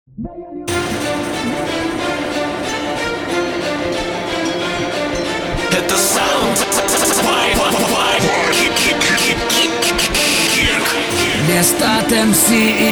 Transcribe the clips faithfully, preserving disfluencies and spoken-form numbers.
Это саунд Лестат эм си.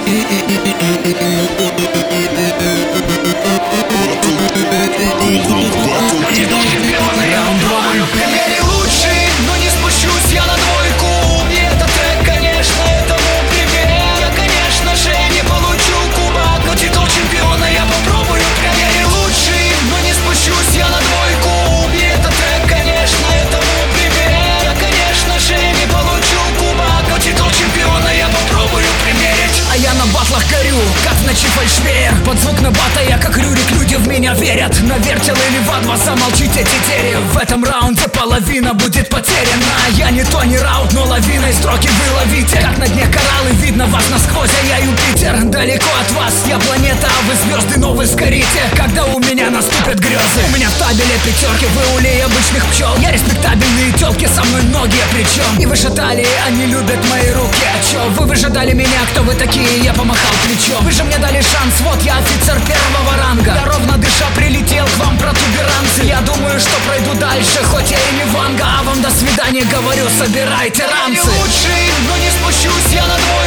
Примере лучший, но не спущусь я на двойку. И этот трек, конечно, этому пример. Я, конечно же, не получу кубок, но титул чемпиона я попробую. Примере лучший, но не спущусь я на двойку. И этот трек, конечно, этому пример. Я, конечно же, не получу кубок, но титул чемпиона я попробую примерить. А я на батлах горю, как в ночи фальшвеер. Под звук на бата я как Рюрик, люди в меня верят. На вертел или в адва замолчите тетери. В этом раунде половина будет потеряна. Я не то, не раут, но лавиной строки вы ловите. Как на дне кораллы, видно вас насквозь, а я Юпитер. Далеко от вас, я планета, а вы звезды, но вы сгорите, когда у меня наступят грезы. У меня в табеле пятерки, вы улей обычных пчел. Я респектабельные телки, со мной многие причем. И выше талии, они любят мои руки. А чё, вы выжидали меня, кто вы такие? Я помахал плечом. Вы же мне дали шанс, вот я офицер первого ранга. Я ровно дыша прилетел к вам протуберанцы. Я думаю, что пройду дальше, хоть я и не Ванга. А вам до свидания говорю, собирайте ранцы. Я не лучший, но не спущусь я на двойку.